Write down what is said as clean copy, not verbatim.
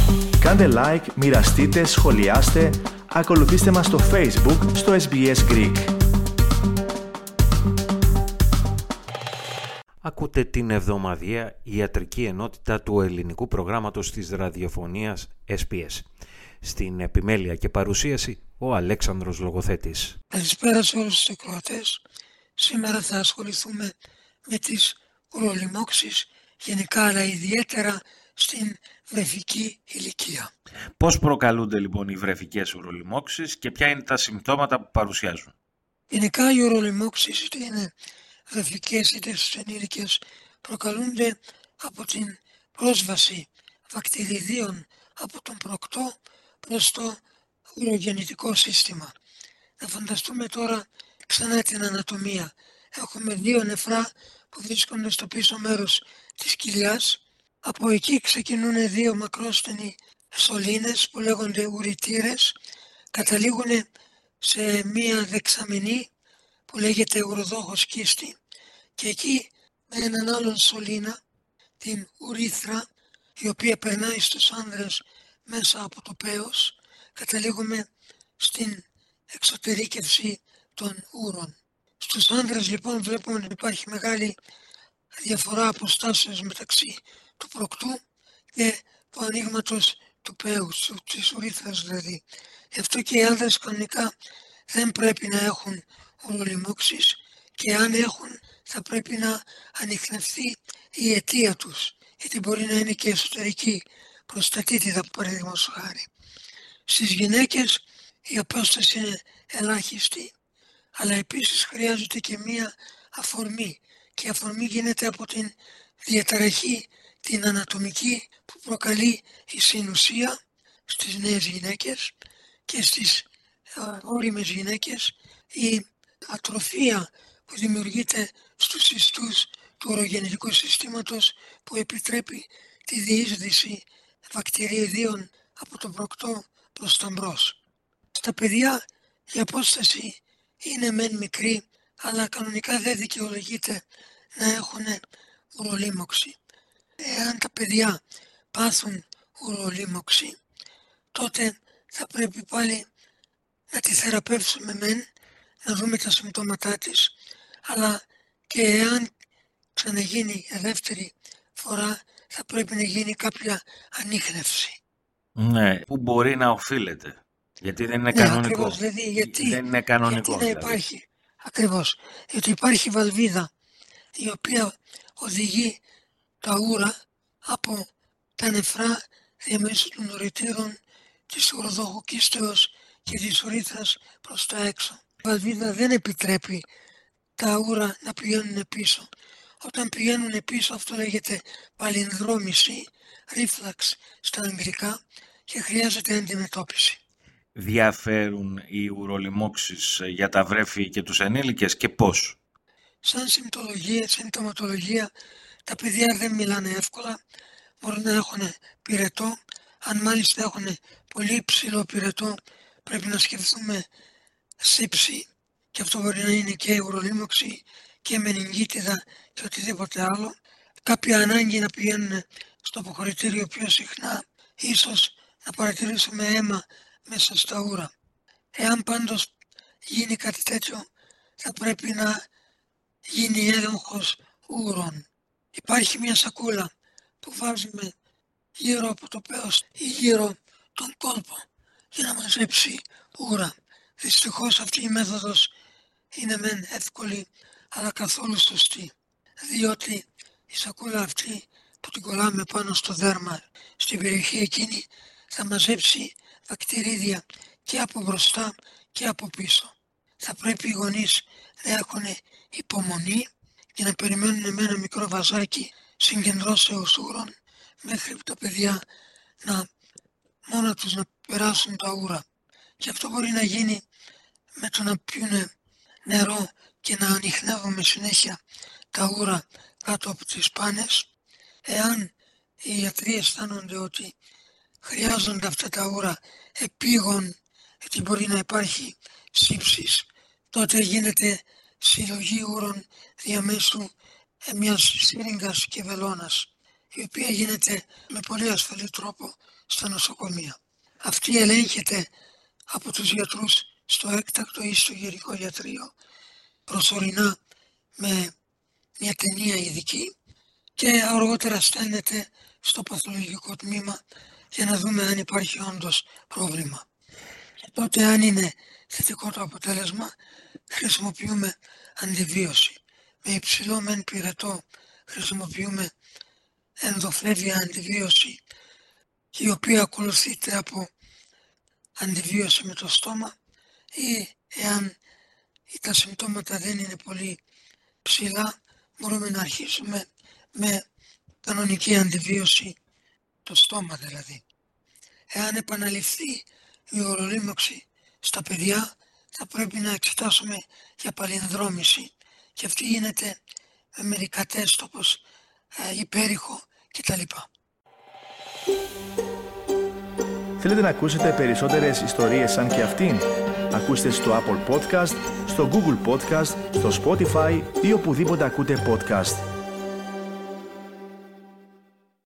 Κάντε like, μοιραστείτε, σχολιάστε, ακολουθήστε μας στο Facebook, στο SBS Greek. Ακούτε την εβδομαδιαία ιατρική ενότητα του ελληνικού προγράμματος της ραδιοφωνίας SBS. Στην επιμέλεια και παρουσίαση ο Αλέξανδρος Λογοθέτης. Καλησπέρα σε όλους τους ακροατές. Σήμερα θα ασχοληθούμε με τις ουρολιμώξεις γενικά, αλλά ιδιαίτερα στην βρεφική ηλικία. Πώς προκαλούνται λοιπόν οι βρεφικές ουρολιμώξεις και ποια είναι τα συμπτώματα που παρουσιάζουν? Γενικά οι ουρολιμώξεις, είτε είναι βρεφικές είτε στους ενήλικες, προκαλούνται από την πρόσβαση βακτηριδίων από τον προκτό προς το ουρογεννητικό σύστημα. Να φανταστούμε τώρα ξανά την ανατομία. Έχουμε δύο νεφρά που βρίσκονται στο πίσω μέρος της κοιλιάς. Από εκεί ξεκινούν δύο μακρόστενοι σωλήνες που λέγονται ουρητήρες. Καταλήγουν σε μία δεξαμενή που λέγεται ουροδόχος κίστη και εκεί με έναν άλλον σωλήνα, την ουρίθρα, η οποία περνάει στους άνδρες μέσα από το πέος, καταλήγουμε στην εξωτερήκευση των ούρων. Στους άνδρες λοιπόν βλέπουμε ότι υπάρχει μεγάλη διαφορά αποστάσεως μεταξύ του προκτού και του ανοίγματος του πέους, της ουρίθρας δηλαδή. Γι' αυτό και οι άνδρες κανονικά δεν πρέπει να έχουν ουρολιμώξεις και αν έχουν θα πρέπει να ανιχνευθεί η αιτία τους, γιατί μπορεί να είναι και εσωτερική προστατήτιδα παραδείγματος χάρη. Στις γυναίκες η απόσταση είναι ελάχιστη, αλλά επίσης χρειάζεται και μία αφορμή και η αφορμή γίνεται από την διαταραχή την ανατομική που προκαλεί η συνουσία στις νέες γυναίκες και στις όριμες γυναίκες, η ατροφία που δημιουργείται στους ιστούς του ορογεννητικού συστήματος που επιτρέπει τη διείσδυση βακτηριδίων από τον προκτό προς τα μπρος. Στα παιδιά η απόσταση είναι μεν μικρή, αλλά κανονικά δεν δικαιολογείται να έχουν ουρολίμωξη. Εάν τα παιδιά πάθουν ουρολίμωξη, τότε θα πρέπει πάλι να τη θεραπεύσουμε μεν, να δούμε τα συμπτώματά της, αλλά και εάν ξαναγίνει δεύτερη φορά θα πρέπει να γίνει κάποια ανίχνευση. Ναι, που μπορεί να οφείλεται. Γιατί δεν είναι κανονικό. Ακριβώς, δηλαδή, δεν είναι κανονικό. Γιατί να υπάρχει. Ακριβώς. Γιατί υπάρχει βαλβίδα η οποία οδηγεί τα ούρα από τα νεφρά διαμέσου των ουρητήρων της ουροδόχου κίστεως και της ουρίθρας προς τα έξω. Η βαλβίδα δεν επιτρέπει τα ούρα να πηγαίνουν πίσω. Όταν πηγαίνουν πίσω αυτό λέγεται παλινδρόμηση, ρίφλαξ στα αγγλικά και χρειάζεται αντιμετώπιση. Διαφέρουν οι ουρολιμώξεις για τα βρέφη και τους ενήλικες και πώς? Σαν συμπτωματολογία, τα παιδιά δεν μιλάνε εύκολα, μπορούν να έχουν πυρετό. Αν μάλιστα έχουν πολύ υψηλό πυρετό, πρέπει να σκεφτούμε σύψη και αυτό μπορεί να είναι και ουρολίμωξη και μενιγγίτιδα και οτιδήποτε άλλο. Κάποια ανάγκη να πηγαίνουν στο αποχωρητήριο πιο συχνά, ίσως να παρατηρήσουμε αίμα μέσα στα ούρα. Εάν πάντως γίνει κάτι τέτοιο, θα πρέπει να γίνει έλεγχος ούρων. Υπάρχει μια σακούλα που βάζουμε γύρω από το πέος ή γύρω τον κόλπο για να μαζέψει ούρα. Δυστυχώς αυτή η μέθοδος είναι μεν εύκολη αλλά καθόλου σωστή, διότι η σακούλα αυτή που την κολλάμε πάνω στο δέρμα στην περιοχή εκείνη θα μαζέψει βακτηρίδια και από μπροστά και από πίσω. Θα πρέπει οι γονείς να έχουν υπομονή και να περιμένουν με ένα μικρό βαζάκι συγκεντρώσεως ούρων μέχρι που τα παιδιά μόνα τους να περάσουν τα ούρα. Και αυτό μπορεί να γίνει με το να πιούνε νερό και να ανιχνεύουμε συνέχεια τα ούρα κάτω από τις πάνες. Εάν οι ιατροί αισθάνονται ότι χρειάζονται αυτά τα ούρα επίγον, γιατί μπορεί να υπάρχει σύψης, τότε γίνεται συλλογή ούρων διαμέσου μιας σύριγγας και βελόνας, η οποία γίνεται με πολύ ασφαλή τρόπο στα νοσοκομεία. Αυτή ελέγχεται από τους γιατρούς στο έκτακτο ή στο γενικό ιατρείο, προσωρινά με μια ταινία ειδική και αργότερα στέλνεται στο παθολογικό τμήμα για να δούμε αν υπάρχει όντως πρόβλημα. Και τότε, αν είναι θετικό το αποτέλεσμα, χρησιμοποιούμε αντιβίωση. Με υψηλό μεν πυρετό χρησιμοποιούμε ενδοφλέβια αντιβίωση, η οποία ακολουθείται από αντιβίωση με το στόμα, ή εάν τα συμπτώματα δεν είναι πολύ ψηλά, μπορούμε να αρχίσουμε με κανονική αντιβίωση, το στόμα δηλαδή. Εάν επαναληφθεί η ουρολίμωξη στα παιδιά, θα πρέπει να εξετάσουμε για παλινδρόμηση, και αυτή γίνεται με μερικά τεστ όπως υπέρηχο κτλ. Θέλετε να ακούσετε περισσότερες ιστορίες σαν και αυτήν? Ακούστε στο Apple Podcast, στο Google Podcast, στο Spotify ή οπουδήποτε ακούτε podcast.